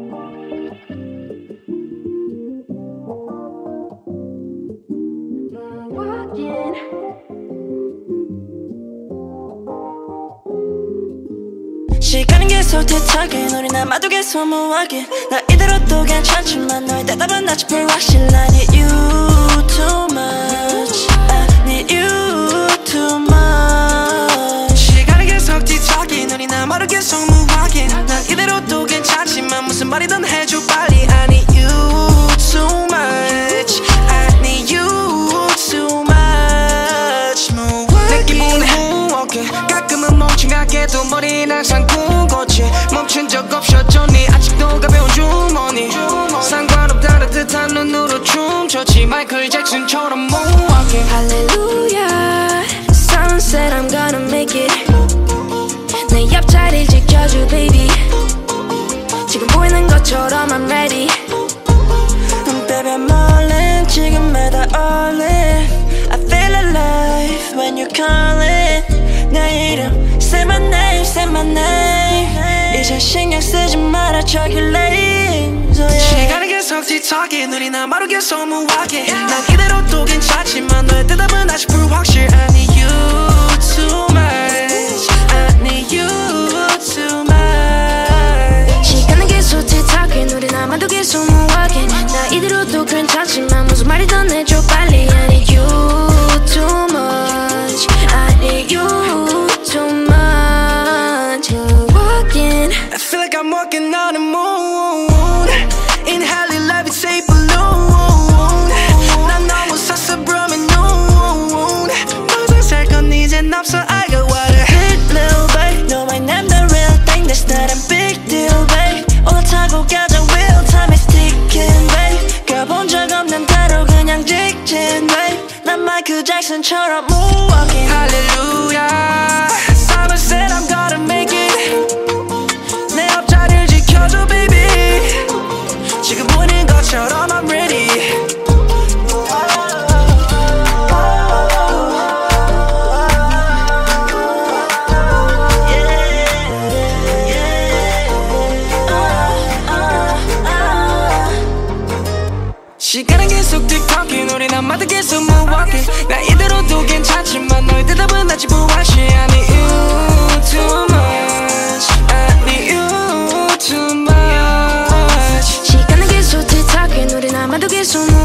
시간은 계속 뒤척인 우리 남아도 계속 무하긴 나 이대로도 괜찮지만 너의 대답은 아직 불확실 I need you too much I need you too much 시간은 계속 뒤척인 우리 남아도 계속 무하긴 난 이대로도 괜찮지만 무슨 말이든 해줘 빨리 I need you too much I need you too much 내 기분에 무엇게 가끔은 멍청하게도 머리는 항상 굳었지 멈춘 적 없었잖니 아직도 가벼운 주머니 상관없다는 듯한 눈으로 춤췄지 마이클 잭슨처럼 모하게 Hallelujah Sunset I'm gonna make it 내 옆자리 지켜줘 baby 지금 보이는 것처럼 I'm ready Baby I'm all in 지금 매달 all in I feel alive when you're calling 내 이름 Say my name, say my name 이제 신경 쓰지 마라 저기 lane so yeah. 시간은 계속 뒤척인 우리 남아도 계속 무하게 난 이대로도 괜찮지만 너의 대답은 아직 불확실 I need you too much I need you too much 시간은 계속 뒤척인 우리 남아도 계속 무하게 나 이대로도 괜찮지만 무슨 말이든 해줘 빨리 I need you too much I need you too much I feel like I'm walking on the moon Inhaling life, it's a balloon 난 너무 사사브라면 noon 평생 살 건 이젠 없어 I got what I hit little babe No my name the real thing That's not a big deal babe 올라타고 가자 real time is ticking babe 가본 적 없는 대로 그냥 직진 babe 난 마이클 잭슨처럼 moonwalking Hallelujah Someone said I'm gonna make it 내 옆자리를 지켜줘 baby 지금 보이는 것처럼 I'm ready 시간은 계속 뒤척인 우리 남아도 계속 무하게 나 이대로도 괜찮지만 너의 대답은 아직 불확실 I need you too much I need you too much 시간은 계속 뒤척인 우리 남아도 계속